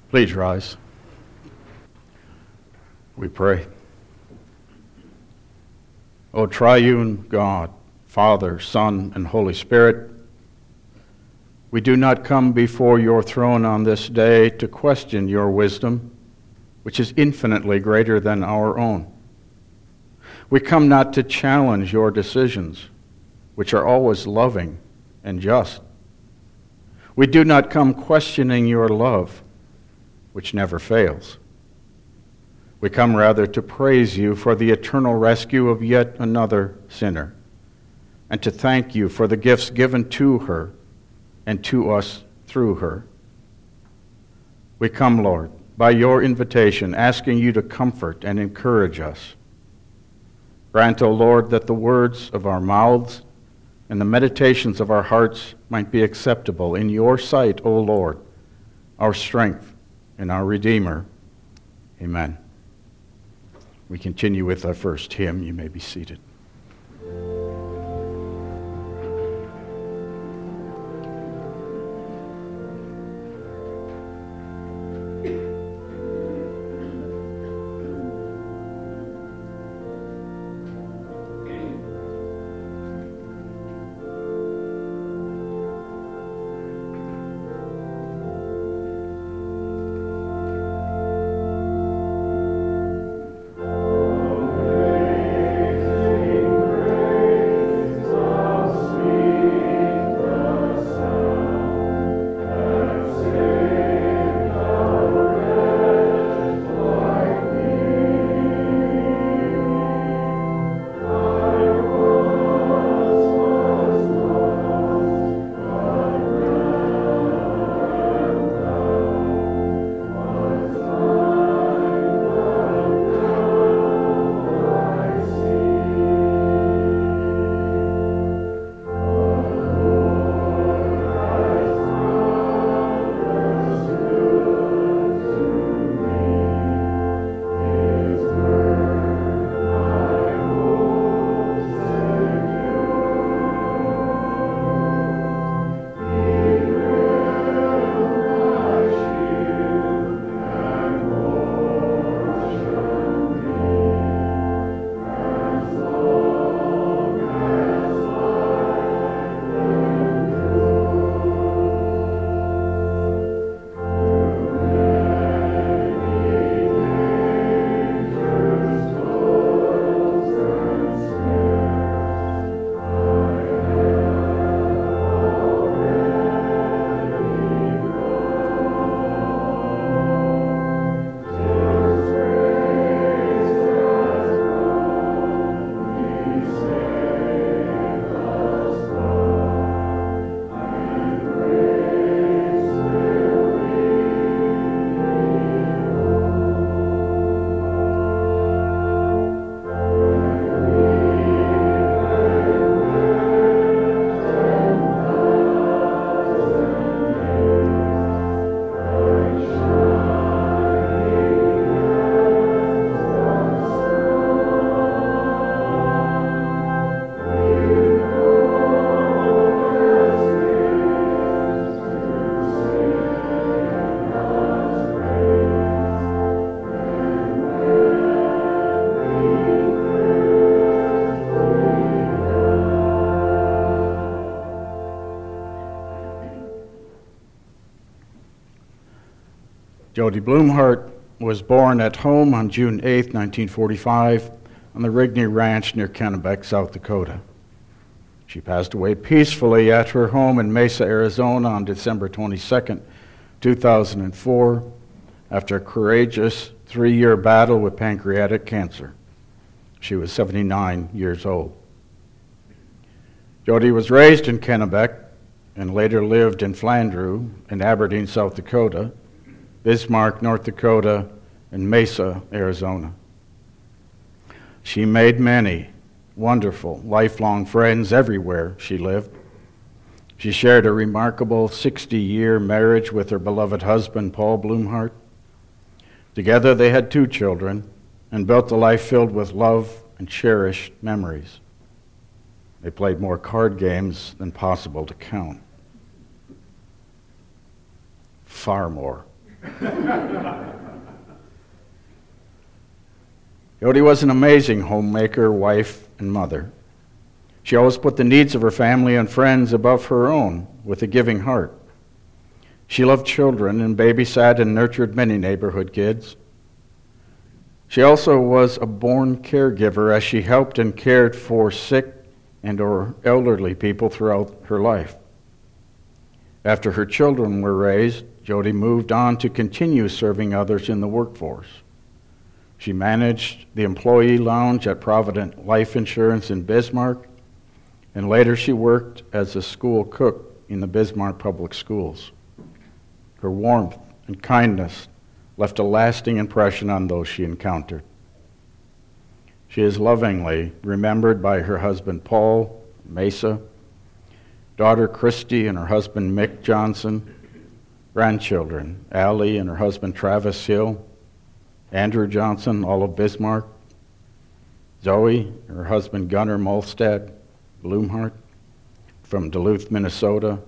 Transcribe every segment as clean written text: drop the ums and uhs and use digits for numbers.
Please rise. We pray. O triune God, Father, Son, and Holy Spirit, we do not come before your throne on this day to question your wisdom, which is infinitely greater than our own. We come not to challenge your decisions, which are always loving and just. We do not come questioning your love, which never fails. We come rather to praise you for the eternal rescue of yet another sinner, and to thank you for the gifts given to her and to us through her. We come, Lord, by your invitation, asking you to comfort and encourage us. Grant, O Lord, that the words of our mouths and the meditations of our hearts might be acceptable in your sight, O Lord, our strength and our Redeemer. Amen. We continue with our first hymn. You may be seated. Jody Blumhardt was born at home on June 8, 1945, on the Rigney Ranch near Kennebec, South Dakota. She passed away peacefully at her home in Mesa, Arizona on December 22, 2004, after a courageous 3-year battle with pancreatic cancer. She was 79 years old. Jody was raised in Kennebec and later lived in Flandreau in Aberdeen, South Dakota, Bismarck, North Dakota, and Mesa, Arizona. She made many wonderful, lifelong friends everywhere she lived. She shared a remarkable 60-year marriage with her beloved husband, Paul Blumhardt. Together they had 2 children and built a life filled with love and cherished memories. They played more card games than possible to count. Far more. Jody was an amazing homemaker, wife, and mother. She always put the needs of her family and friends above her own with a giving heart. She loved children and babysat and nurtured many neighborhood kids. She also was a born caregiver as she helped and cared for sick and or elderly people throughout her life. After her children were raised, Jody moved on to continue serving others in the workforce. She managed the employee lounge at Provident Life Insurance in Bismarck, and later she worked as a school cook in the Bismarck Public Schools. Her warmth and kindness left a lasting impression on those she encountered. She is lovingly remembered by her husband Paul Mesa, daughter Christy and her husband Mick Johnson, grandchildren Allie and her husband Travis Hill, Andrew Johnson, all of Bismarck, Zoe and her husband Gunnar Molstad Blumhart from Duluth, Minnesota,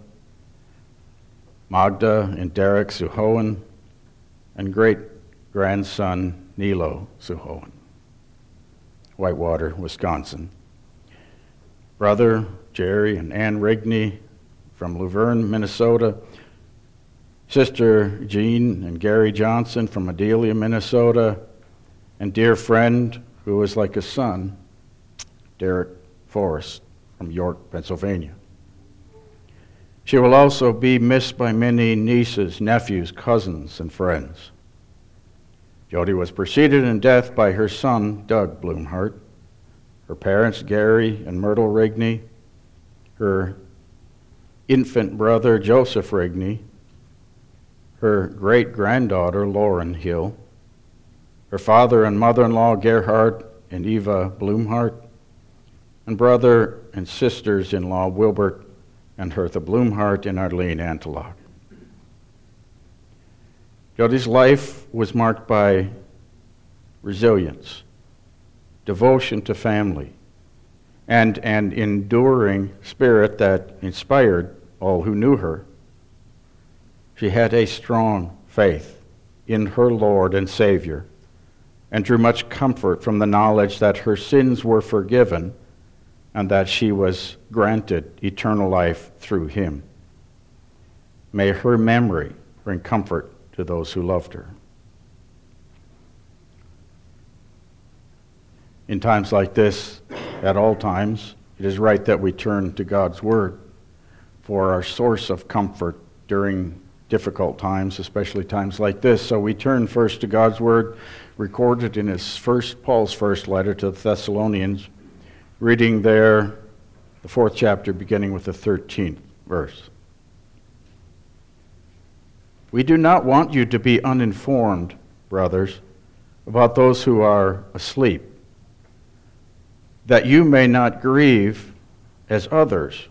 Magda and Derek Suhoen, and great-grandson Nilo Suhoen, Whitewater, Wisconsin. Brother Jerry and Ann Rigney from Luverne, Minnesota. Sister Jean and Gary Johnson from Adelia, Minnesota. And dear friend who was like a son, Derek Forrest from York, Pennsylvania. She will also be missed by many nieces, nephews, cousins, and friends. Jody was preceded in death by her son, Doug Blumhart, her parents, Gary and Myrtle Rigney, her infant brother, Joseph Rigney, her great-granddaughter, Lauren Hill, her father and mother-in-law, Gerhard and Eva Blumhart, and brother and sisters-in-law, Wilbert and Hertha Blumhart and Arlene Antelock. Jody's life was marked by resilience, devotion to family, and an enduring spirit that inspired all who knew her. She had a strong faith in her Lord and Savior and drew much comfort from the knowledge that her sins were forgiven and that she was granted eternal life through him. May her memory bring comfort to those who loved her. In times like this, at all times, it is right that we turn to God's Word for our source of comfort during difficult times, especially times like this. So we turn first to God's Word, recorded in Paul's first letter to the Thessalonians, reading there the 4th chapter, beginning with the 13th verse. We do not want you to be uninformed, brothers, about those who are asleep, that you may not grieve as others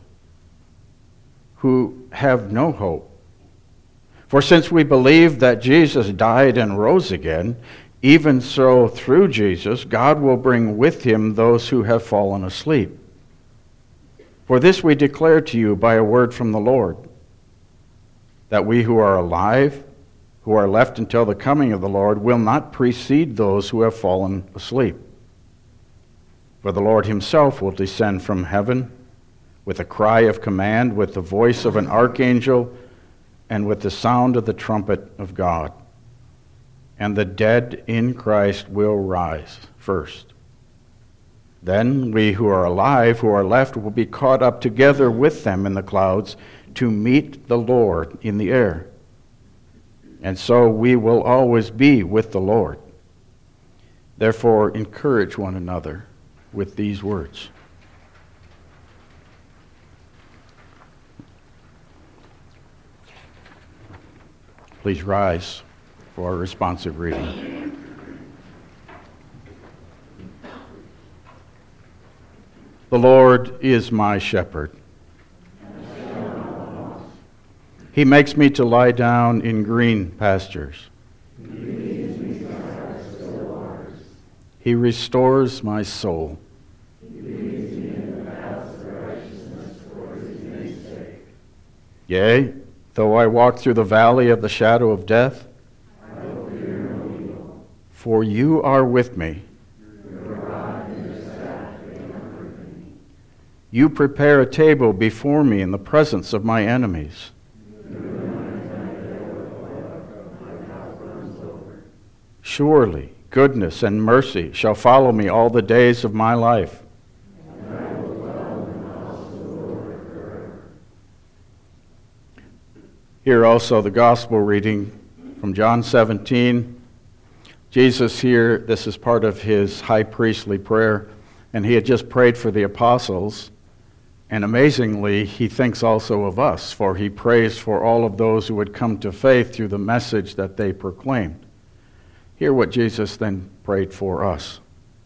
who have no hope. For since we believe that Jesus died and rose again, even so through Jesus, God will bring with him those who have fallen asleep. For this we declare to you by a word from the Lord, that we who are alive, who are left until the coming of the Lord, will not precede those who have fallen asleep. For the Lord himself will descend from heaven with a cry of command, with the voice of an archangel, and with the sound of the trumpet of God. And the dead in Christ will rise first. Then we who are alive, who are left, will be caught up together with them in the clouds to meet the Lord in the air. And so we will always be with the Lord. Therefore, encourage one another with these words. Please rise for our responsive reading. The Lord is my shepherd. He makes me to lie down in green pastures. He restores my soul. Yea, though I walk through the valley of the shadow of death, For you are with me. You prepare a table before me in the presence of my enemies. Surely goodness and mercy shall follow me all the days of my life. Here also the gospel reading from John 17. Jesus here, this is part of his high priestly prayer, and he had just prayed for the apostles, and amazingly, he thinks also of us, for he prays for all of those who would come to faith through the message that they proclaimed. Hear what Jesus then prayed for us.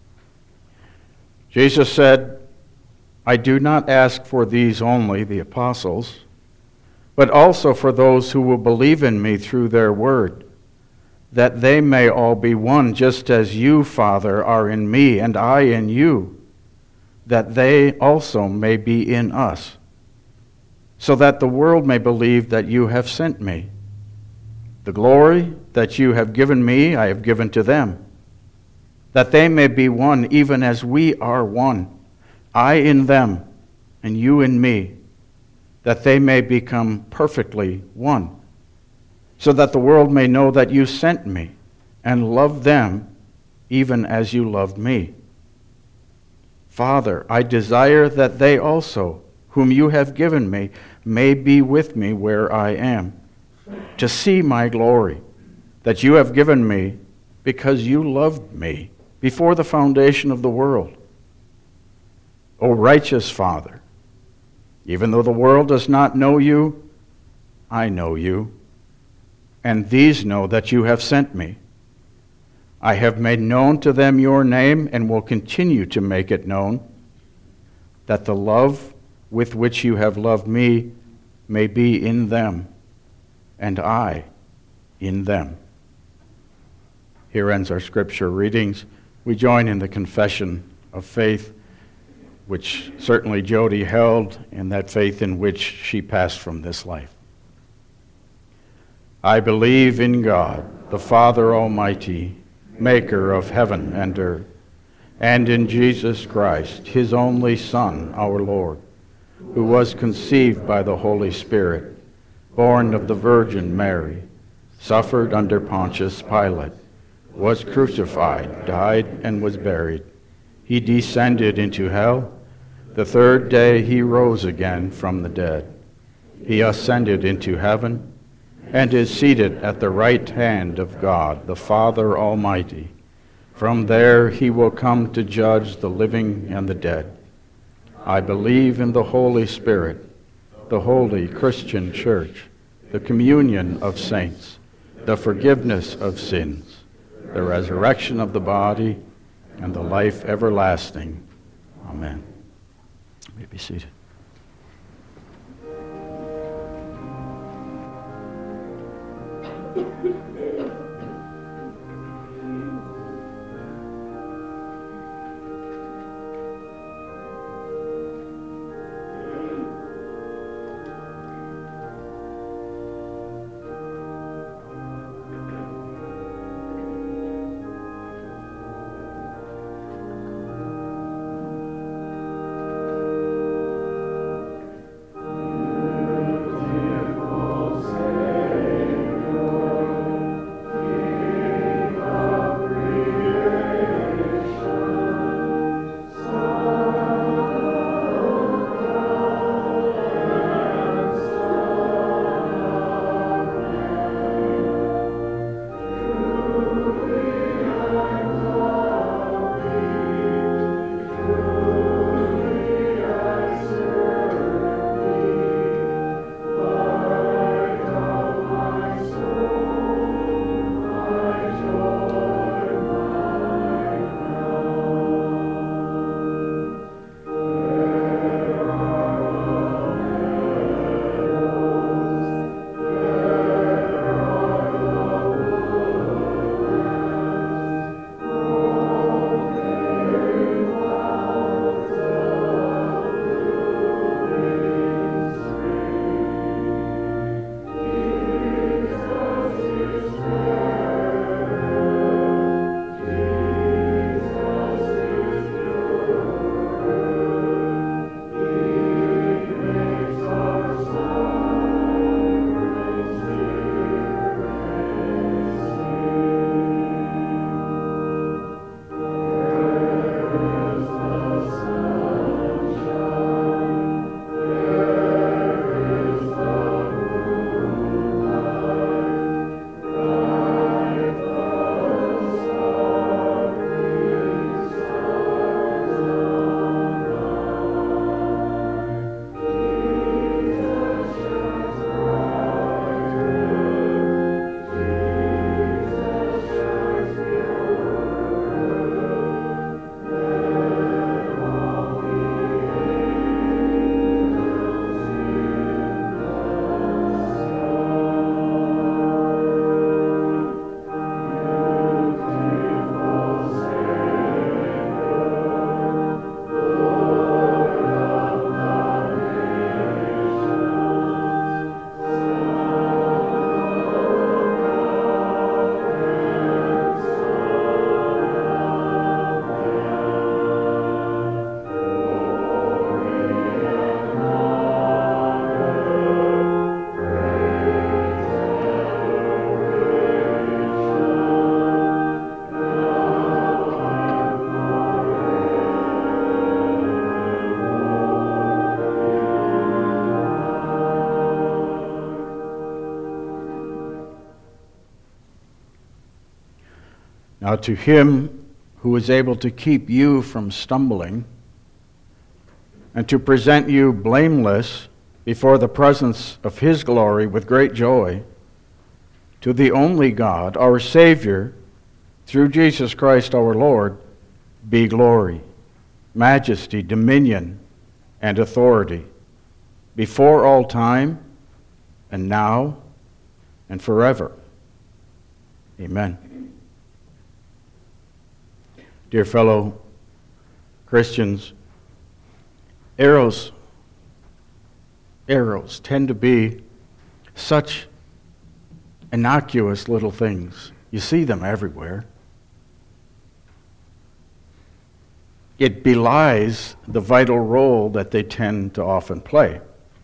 Jesus said, I do not ask for these only, the apostles, but also for those who will believe in me through their word, that they may all be one, just as you, Father, are in me and I in you, that they also may be in us, so that the world may believe that you have sent me. The glory that you have given me, I have given to them, that they may be one, even as we are one, I in them and you in me, that they may become perfectly one, so that the world may know that you sent me and loved them even as you loved me. Father, I desire that they also, whom you have given me, may be with me where I am, to see my glory that you have given me because you loved me before the foundation of the world. O righteous Father, even though the world does not know you, I know you, and these know that you have sent me. I have made known to them your name and will continue to make it known, that the love with which you have loved me may be in them, and I in them. Here ends our scripture readings. We join in the confession of faith, which certainly Jody held, and that faith in which she passed from this life. I believe in God, the Father Almighty, maker of heaven and earth, and in Jesus Christ, his only Son, our Lord, who was conceived by the Holy Spirit, born of the Virgin Mary, suffered under Pontius Pilate, was crucified, died, and was buried. He descended into hell. The third day he rose again from the dead. He ascended into heaven and is seated at the right hand of God, the Father Almighty. From there he will come to judge the living and the dead. I believe in the Holy Spirit, the holy Christian Church, the communion of saints, the forgiveness of sins, the resurrection of the body, and the life everlasting. Amen. You may be seated. Now to him who is able to keep you from stumbling and to present you blameless before the presence of his glory with great joy, to the only God, our Savior, through Jesus Christ our Lord, be glory, majesty, dominion, and authority, before all time, and now, and forever. Amen. Dear fellow Christians, arrows tend to be such innocuous little things. You see them everywhere. It belies the vital role that they tend to often play.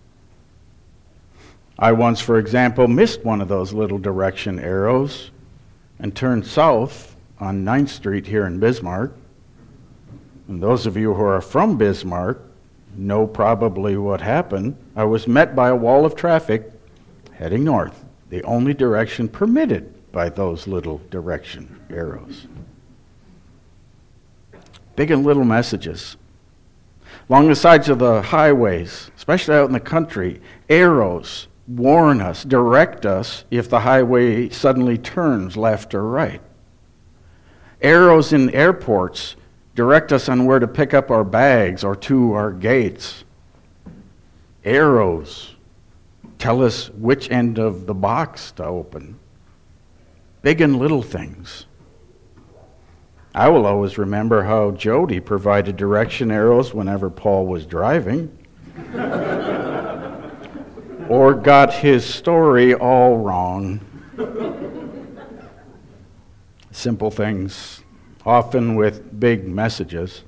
I once, for example, missed one of those little direction arrows and turned south on 9th Street here in Bismarck. And those of you who are from Bismarck know probably what happened. I was met by a wall of traffic heading north, the only direction permitted by those little direction arrows. Big and little messages. Along the sides of the highways, especially out in the country, arrows warn us, direct us if the highway suddenly turns left or right. Arrows in airports direct us on where to pick up our bags or to our gates. Arrows tell us which end of the box to open. Big and little things. I will always remember how Jody provided direction arrows whenever Paul was driving or got his story all wrong. Simple things, often with big messages.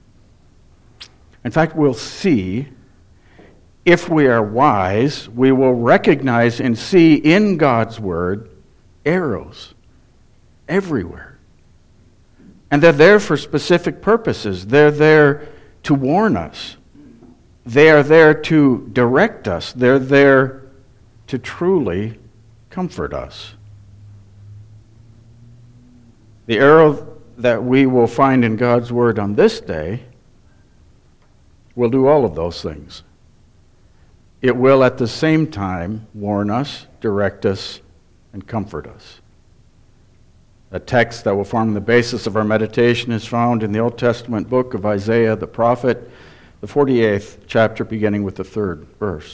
In fact, we'll see, if we are wise, we will recognize and see in God's Word arrows everywhere. And they're there for specific purposes. They're there to warn us. They are there to direct us. They're there to truly comfort us. The arrow that we will find in God's Word on this day will do all of those things. It will at the same time warn us, direct us, and comfort us. A text that will form the basis of our meditation is found in the Old Testament book of Isaiah the prophet, the 48th chapter, beginning with the 3rd verse.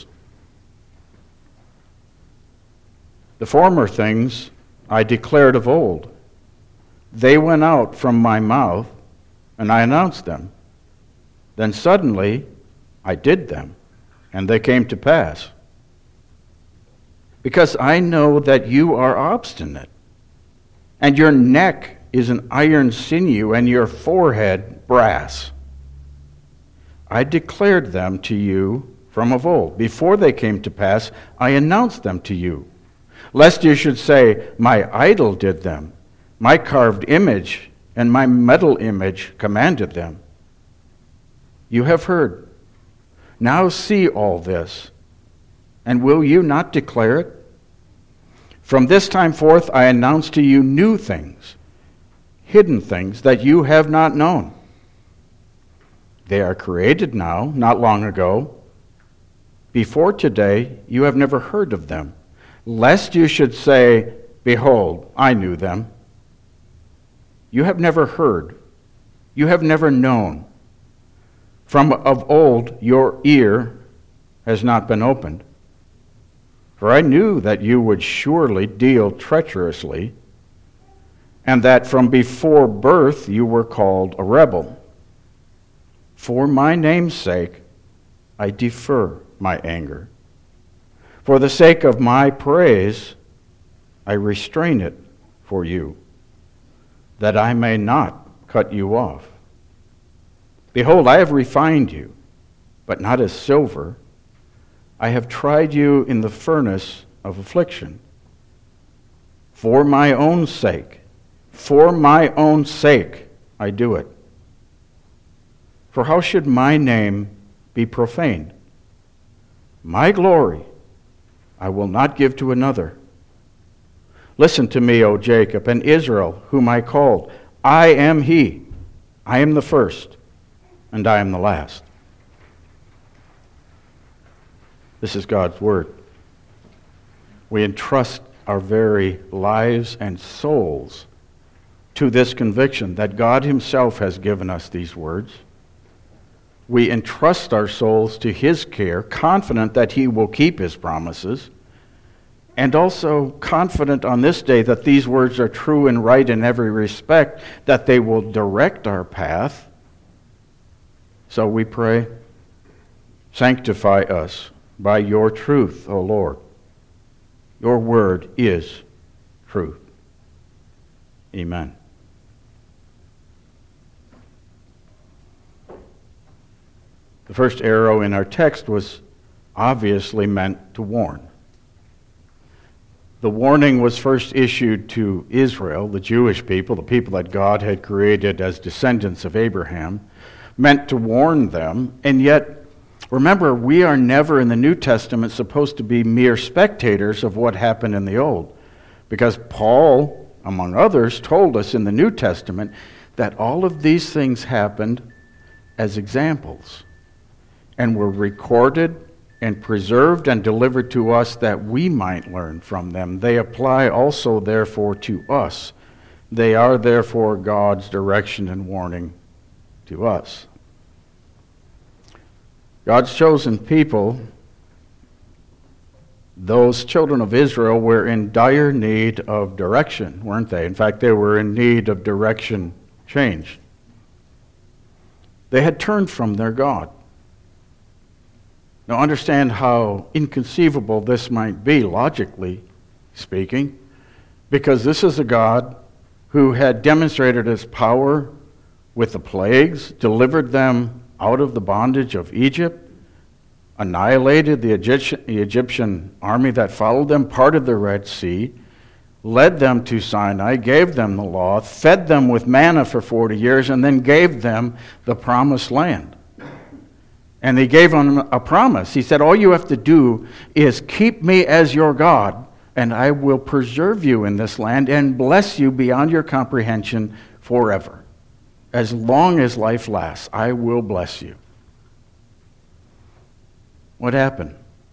The former things I declared of old. They went out from my mouth, and I announced them. Then suddenly I did them, and they came to pass. Because I know that you are obstinate, and your neck is an iron sinew, and your forehead brass. I declared them to you from of old. Before they came to pass, I announced them to you. Lest you should say, my idol did them, my carved image and my metal image commanded them. You have heard. Now see all this, and will you not declare it? From this time forth I announce to you new things, hidden things that you have not known. They are created now, not long ago. Before today you have never heard of them, lest you should say, behold, I knew them. You have never heard, you have never known. From of old your ear has not been opened. For I knew that you would surely deal treacherously, and that from before birth you were called a rebel. For my name's sake I defer my anger. For the sake of my praise I restrain it for you, that I may not cut you off. Behold, I have refined you, but not as silver. I have tried you in the furnace of affliction. For my own sake I do it. For how should my name be profaned? My glory I will not give to another. Listen to me, O Jacob, and Israel, whom I called. I am he. I am the first, and I am the last. This is God's word. We entrust our very lives and souls to this conviction that God himself has given us these words. We entrust our souls to his care, confident that he will keep his promises, and also confident on this day that these words are true and right in every respect, that they will direct our path. So we pray, sanctify us by your truth, O Lord. Your word is truth. Amen. The first arrow in our text was obviously meant to warn. The warning was first issued to Israel, the Jewish people, the people that God had created as descendants of Abraham, meant to warn them. And yet, remember, we are never in the New Testament supposed to be mere spectators of what happened in the Old. Because Paul, among others, told us in the New Testament that all of these things happened as examples and were recorded and preserved and delivered to us that we might learn from them. They apply also, therefore, to us. They are, therefore, God's direction and warning to us. God's chosen people, those children of Israel, were in dire need of direction, weren't they? In fact, they were in need of direction change. They had turned from their God. Now understand how inconceivable this might be, logically speaking, because this is a God who had demonstrated his power with the plagues, delivered them out of the bondage of Egypt, annihilated the Egyptian army that followed them, parted the Red Sea, led them to Sinai, gave them the law, fed them with manna for 40 years, and then gave them the promised land. And he gave them a promise. He said, all you have to do is keep me as your God, and I will preserve you in this land and bless you beyond your comprehension forever. As long as life lasts, I will bless you. What happened?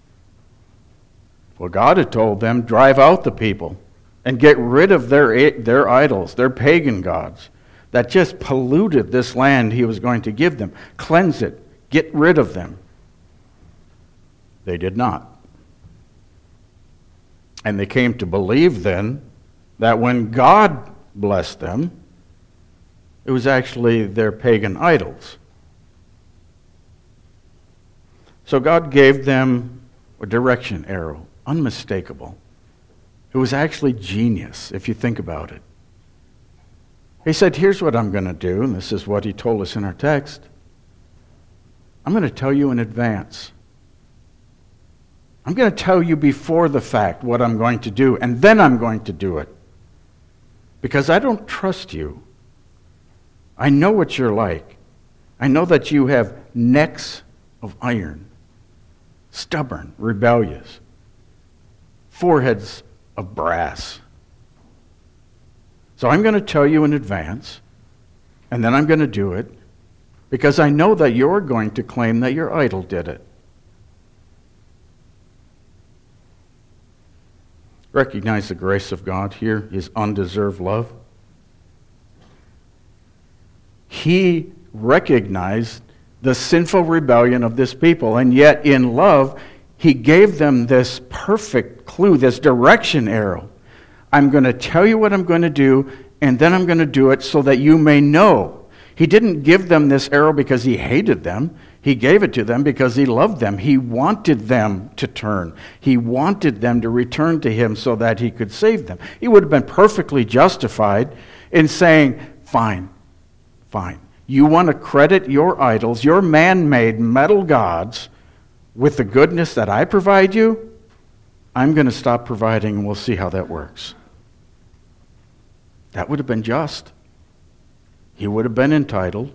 Well, God had told them, drive out the people and get rid of their idols, their pagan gods, that just polluted this land he was going to give them. Cleanse it. Get rid of them. They did not. And they came to believe then that when God blessed them, it was actually their pagan idols. So God gave them a direction arrow, unmistakable. It was actually genius, if you think about it. He said, here's what I'm going to do, and this is what he told us in our text. I'm going to tell you in advance. I'm going to tell you before the fact what I'm going to do, and then I'm going to do it. Because I don't trust you. I know what you're like. I know that you have necks of iron, stubborn, rebellious, foreheads of brass. So I'm going to tell you in advance, and then I'm going to do it, because I know that you're going to claim that your idol did it. Recognize the grace of God here, his undeserved love. He recognized the sinful rebellion of this people, and yet in love, he gave them this perfect clue, this direction arrow. I'm going to tell you what I'm going to do, and then I'm going to do it so that you may know. He didn't give them this arrow because he hated them. He gave it to them because he loved them. He wanted them to turn. He wanted them to return to him so that he could save them. He would have been perfectly justified in saying, fine. You want to credit your idols, your man-made metal gods, with the goodness that I provide you? I'm going to stop providing, and we'll see how that works. That would have been just. He would have been entitled.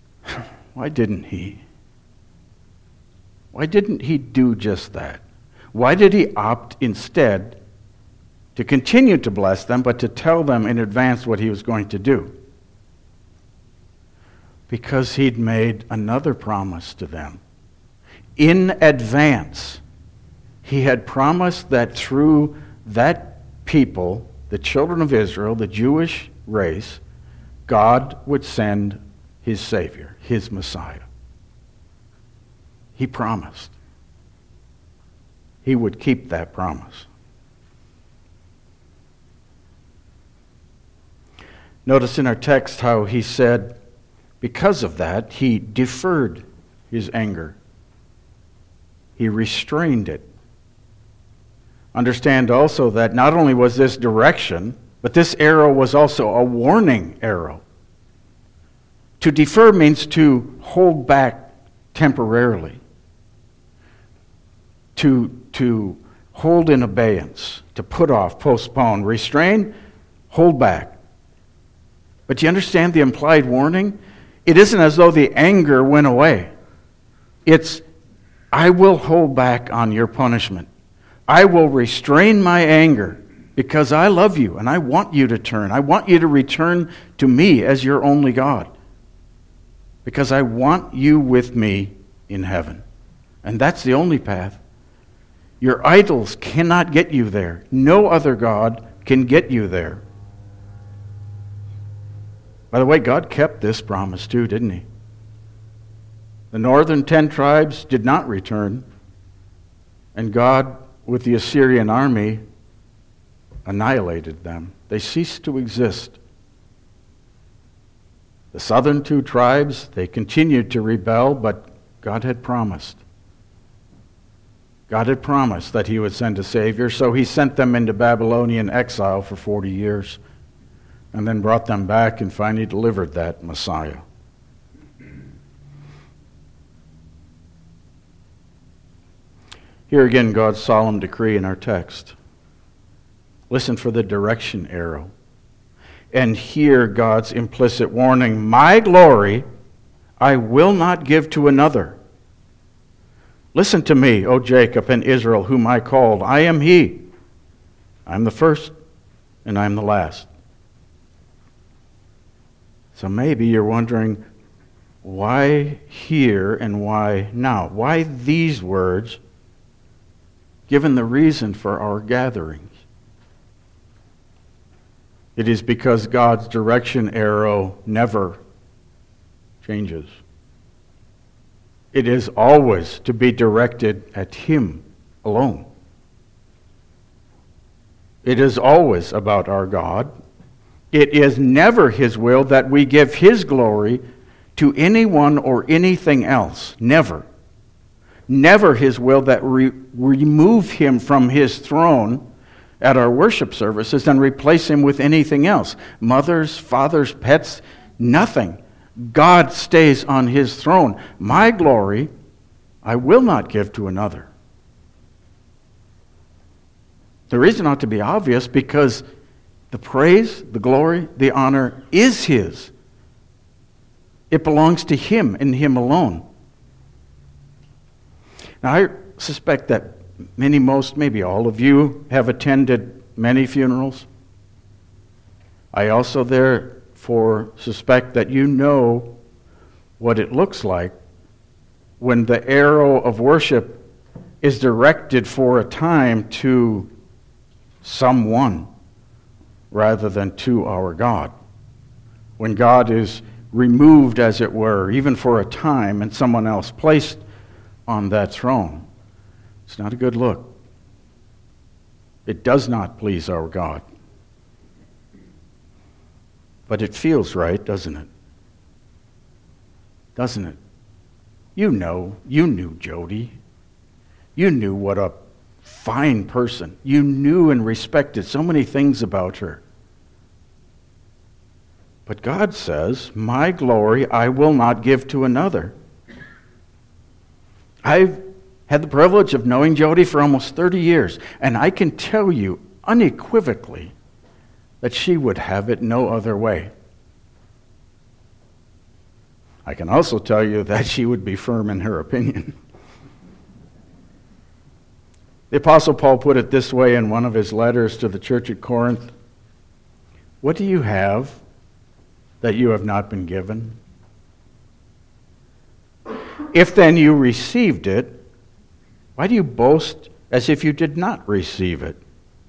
Why didn't he? Why didn't he do just that? Why did he opt instead to continue to bless them, but to tell them in advance what he was going to do? Because he'd made another promise to them. In advance, he had promised that through that people, the children of Israel, the Jewish race, God would send his Savior, his Messiah. He promised. He would keep that promise. Notice in our text how he said, because of that, he deferred his anger. He restrained it. Understand also that not only was this direction, but this arrow was also a warning arrow. To defer means to hold back temporarily. To hold in abeyance, to put off, postpone, restrain, hold back. But you understand the implied warning? It isn't as though the anger went away. It's, I will hold back on your punishment. I will restrain my anger because I love you and I want you to turn. I want you to return to me as your only God. Because I want you with me in heaven. And that's the only path. Your idols cannot get you there. No other God can get you there. By the way, God kept this promise too, didn't he? The northern 10 tribes did not return, and God, with the Assyrian army, annihilated them. They ceased to exist. The southern 2 tribes, they continued to rebel, but God had promised. God had promised that he would send a Savior, so he sent them into Babylonian exile for 40 years, and then brought them back and finally delivered that Messiah. Here again, God's solemn decree in our text. Listen for the direction arrow. And hear God's implicit warning, my glory I will not give to another. Listen to me, O Jacob and Israel, whom I called. I am he. I am the first, and I am the last. So maybe you're wondering, why here and why now? Why these words, given the reason for our gatherings? It is because God's direction arrow never changes. It is always to be directed at him alone. It is always about our God. It is never his will that we give his glory to anyone or anything else. Never. Never his will that we remove him from his throne at our worship services and replace him with anything else. Mothers, fathers, pets, nothing. God stays on his throne. My glory I will not give to another. The reason ought to be obvious, because the praise, the glory, the honor is his. It belongs to him and him alone. Now, I suspect that maybe all of you have attended many funerals. I also therefore suspect that you know what it looks like when the arrow of worship is directed for a time to someone rather than to our God. When God is removed, as it were, even for a time, and someone else placed on that throne. It's not a good look. It does not please our God. But it feels right, doesn't it? Doesn't it? You knew Jody. You knew what a fine person. You knew and respected so many things about her. But God says, my glory I will not give to another. I've had the privilege of knowing Jody for almost 30 years, and I can tell you unequivocally that she would have it no other way. I can also tell you that she would be firm in her opinion. The Apostle Paul put it this way in one of his letters to the church at Corinth. What do you have that you have not been given? If then you received it, why do you boast as if you did not receive it?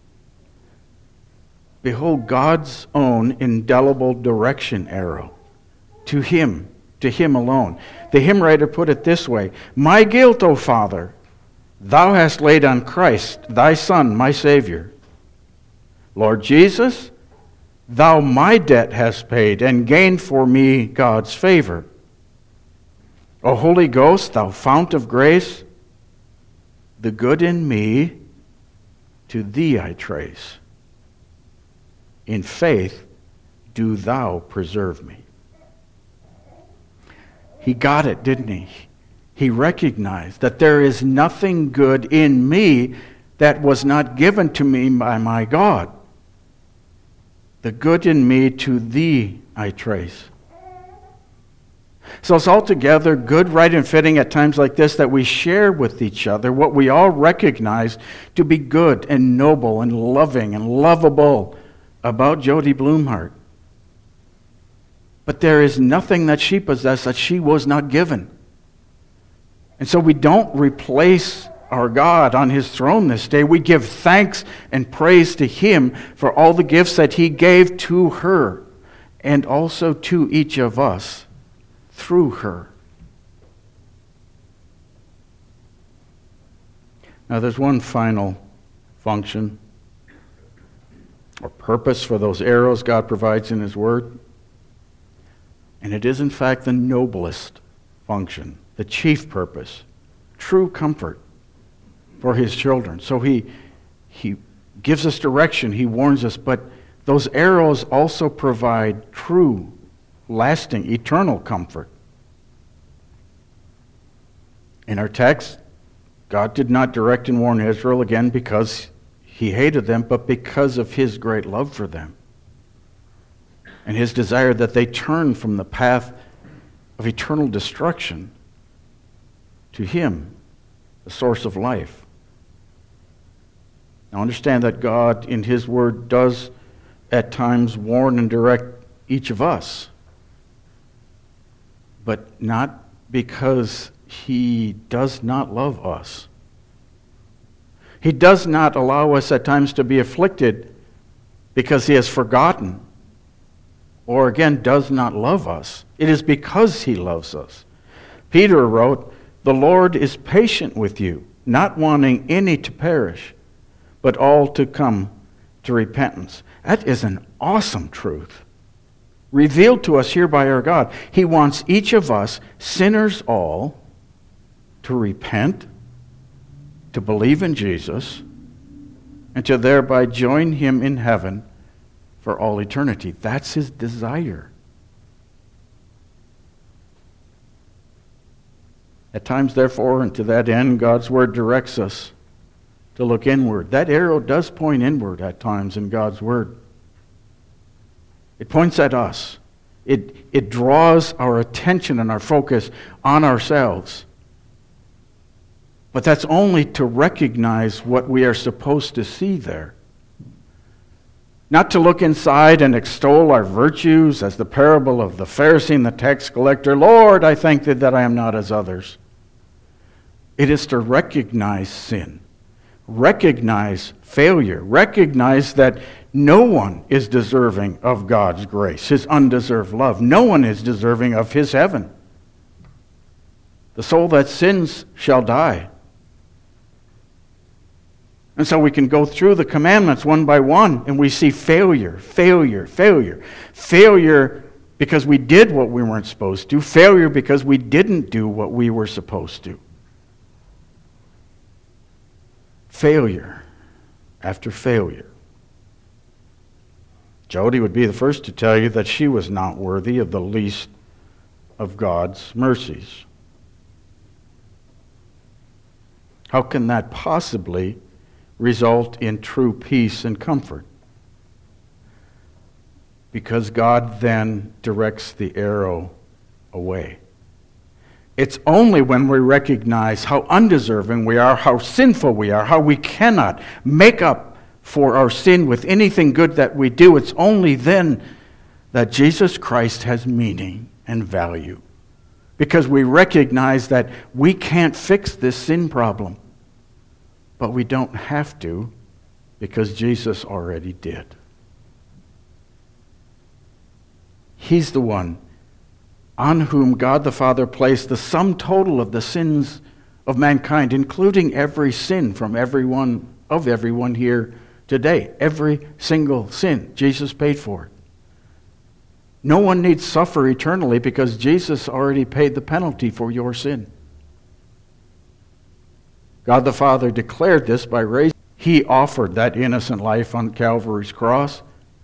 Behold, God's own indelible direction arrow to him alone. The hymn writer put it this way, my guilt, O Father, thou hast laid on Christ, thy Son, my Savior. Lord Jesus, thou my debt hast paid and gained for me God's favor. O Holy Ghost, thou fount of grace, the good in me to thee I trace. In faith do thou preserve me. He got it, didn't he? He recognized that there is nothing good in me that was not given to me by my God. The good in me to thee I trace. So it's altogether good, right, and fitting at times like this that we share with each other what we all recognize to be good and noble and loving and lovable about Jody Blumhardt. But there is nothing that she possessed that she was not given. And so we don't replace our God on his throne this day. We give thanks and praise to him for all the gifts that he gave to her and also to each of us through her. Now there's one final function or purpose for those arrows God provides in his word. And it is in fact the noblest function, the chief purpose, true comfort for his children. So he gives us direction, he warns us, but those arrows also provide true, lasting, eternal comfort. In our text, God did not direct and warn Israel again because he hated them, but because of his great love for them and his desire that they turn from the path of eternal destruction to him, the source of life. Now understand that God in his word does at times warn and direct each of us, but not because he does not love us. He does not allow us at times to be afflicted because he has forgotten or again does not love us. It is because he loves us. Peter wrote, the Lord is patient with you, not wanting any to perish, but all to come to repentance. That is an awesome truth, revealed to us here by our God. He wants each of us, sinners all, to repent, to believe in Jesus, and to thereby join him in heaven for all eternity. That's his desire. At times, therefore, and to that end, God's word directs us to look inward. That arrow does point inward at times in God's word. It points at us. It draws our attention and our focus on ourselves. But that's only to recognize what we are supposed to see there. Not to look inside and extol our virtues as the parable of the Pharisee and the tax collector. Lord, I thank thee that I am not as others. It is to recognize sin, recognize failure, recognize that no one is deserving of God's grace, his undeserved love. No one is deserving of his heaven. The soul that sins shall die. And so we can go through the commandments one by one, and we see failure, failure, failure. Failure because we did what we weren't supposed to. Failure because we didn't do what we were supposed to. Failure after failure. Jody would be the first to tell you that she was not worthy of the least of God's mercies. How can that possibly result in true peace and comfort? Because God then directs the arrow away. It's only when we recognize how undeserving we are, how sinful we are, how we cannot make up for our sin with anything good that we do. It's only then that Jesus Christ has meaning and value. Because we recognize that we can't fix this sin problem. But we don't have to, because Jesus already did. He's the one on whom God the Father placed the sum total of the sins of mankind, including every sin from everyone here today. Every single sin, Jesus paid for it. No one needs suffer eternally because Jesus already paid the penalty for your sin. God the Father declared this by raising. He offered that innocent life on Calvary's cross.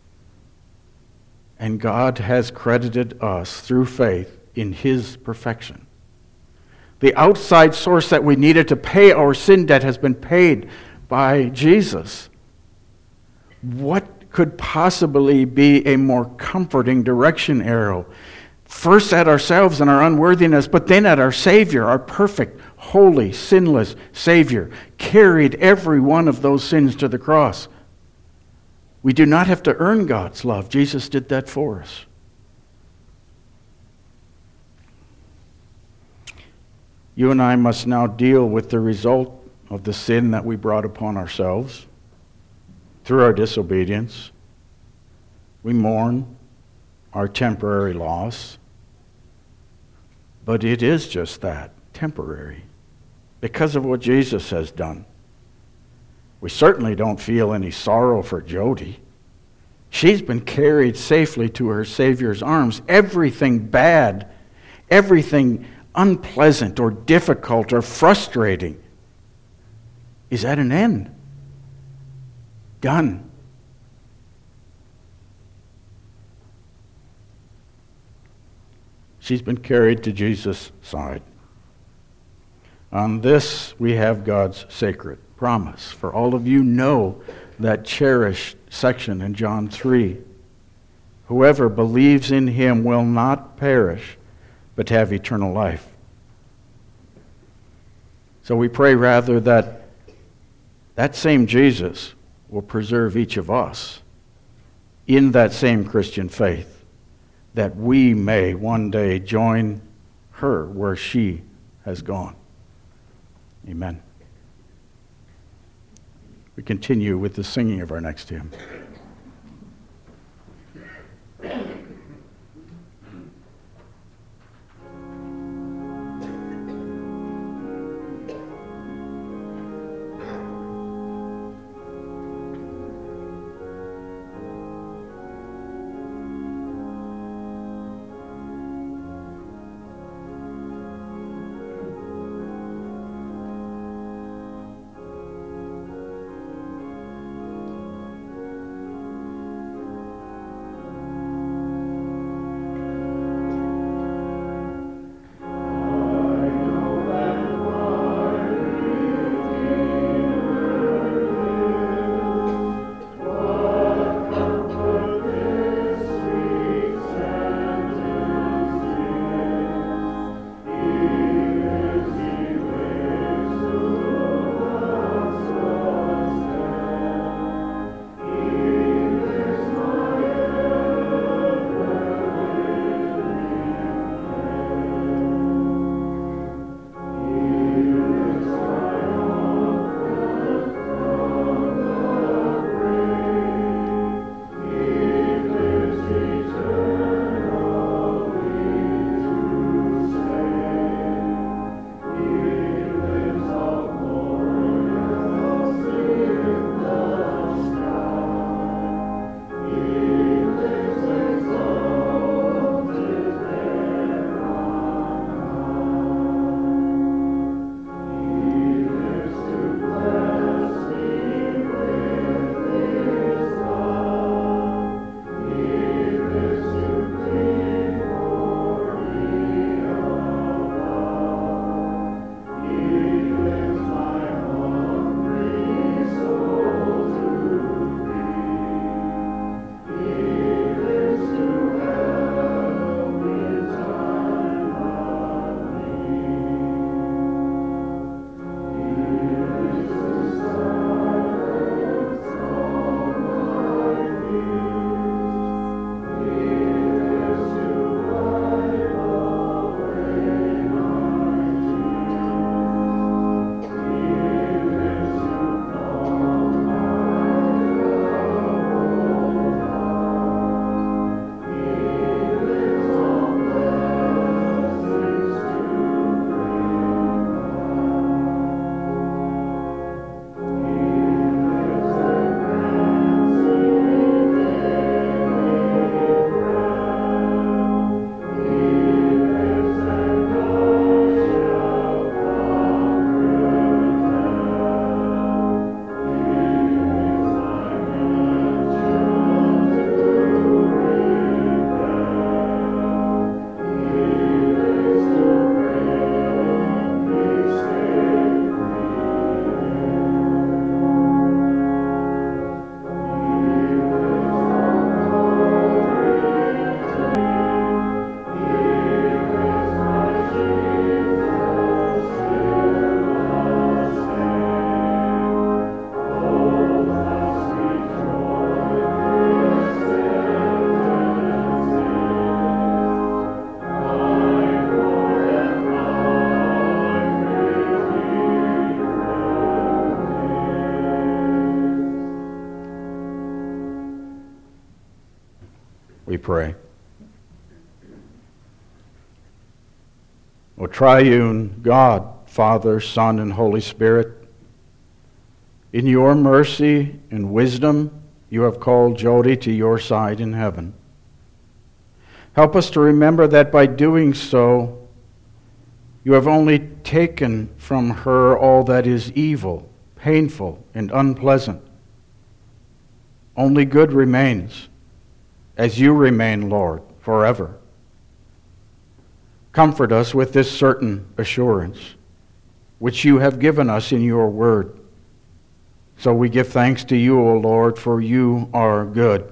And God has credited us through faith in His perfection. The outside source that we needed to pay our sin debt has been paid by Jesus. What could possibly be a more comforting direction arrow? First at ourselves and our unworthiness, but then at our Savior, our perfect, holy, sinless Savior, carried every one of those sins to the cross. We do not have to earn God's love. Jesus did that for us. You and I must now deal with the result of the sin that we brought upon ourselves through our disobedience. We mourn our temporary loss, but it is just that, temporary, because of what Jesus has done. We certainly don't feel any sorrow for Jody. She's been carried safely to her Savior's arms. Everything bad, everything unpleasant or difficult or frustrating is at an end. Done. She's been carried to Jesus' side. On this, we have God's sacred promise. For all of you know that cherished section in John 3. Whoever believes in Him will not perish, but have eternal life. So we pray rather that that same Jesus will preserve each of us in that same Christian faith, that we may one day join her where she has gone. Amen. We continue with the singing of our next hymn. we pray. O triune God, Father, Son, and Holy Spirit, in your mercy and wisdom, you have called Jody to your side in heaven. Help us to remember that by doing so, you have only taken from her all that is evil, painful, and unpleasant. Only good remains, as you remain, Lord, forever. Comfort us with this certain assurance, which you have given us in your word. So we give thanks to you, O Lord, for you are good.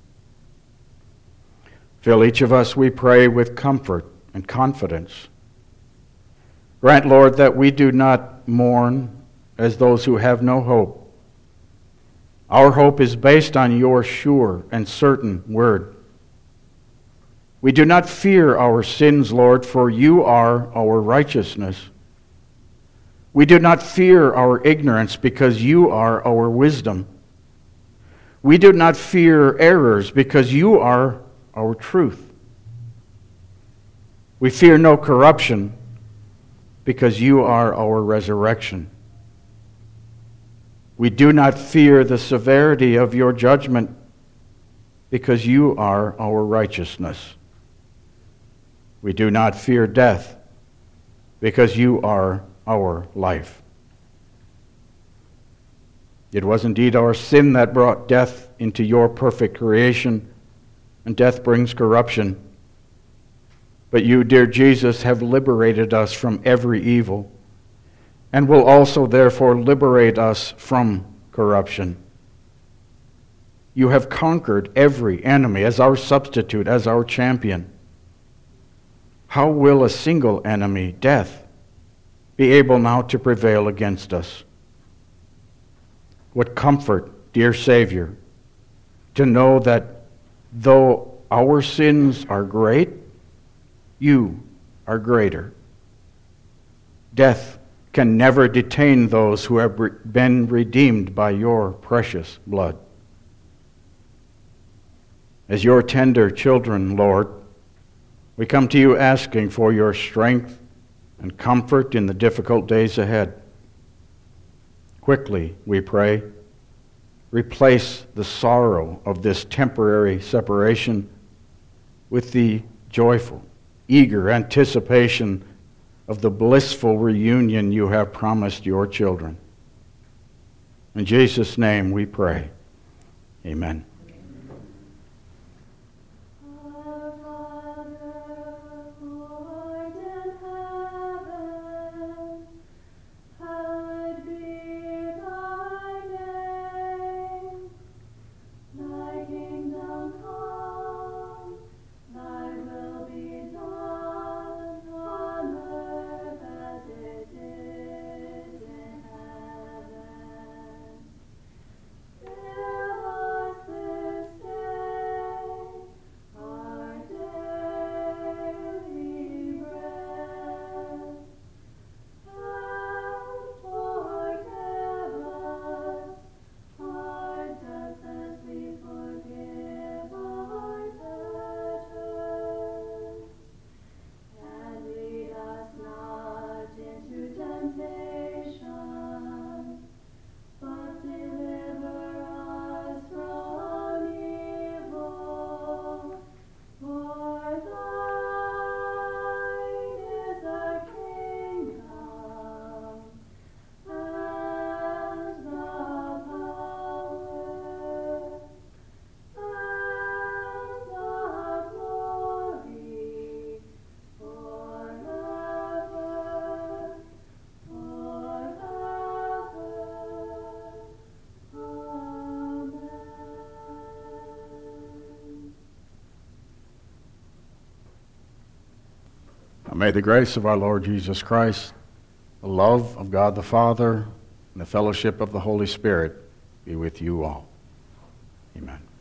Fill each of us, we pray, with comfort and confidence. Grant, Lord, that we do not mourn as those who have no hope. Our hope is based on your sure and certain word. We do not fear our sins, Lord, for you are our righteousness. We do not fear our ignorance because you are our wisdom. We do not fear errors because you are our truth. We fear no corruption because you are our resurrection. We do not fear the severity of your judgment because you are our righteousness. We do not fear death because you are our life. It was indeed our sin that brought death into your perfect creation, and death brings corruption. But you, dear Jesus, have liberated us from every evil, and will also therefore liberate us from corruption. You have conquered every enemy as our substitute, as our champion. How will a single enemy, death, be able now to prevail against us? What comfort, dear Savior, to know that though our sins are great, you are greater. Death can never detain those who have been redeemed by your precious blood. As your tender children, Lord, we come to you asking for your strength and comfort in the difficult days ahead. Quickly, we pray, replace the sorrow of this temporary separation with the joyful, eager anticipation of the blissful reunion you have promised your children. In Jesus' name we pray. Amen. May the grace of our Lord Jesus Christ, the love of God the Father, and the fellowship of the Holy Spirit be with you all. Amen.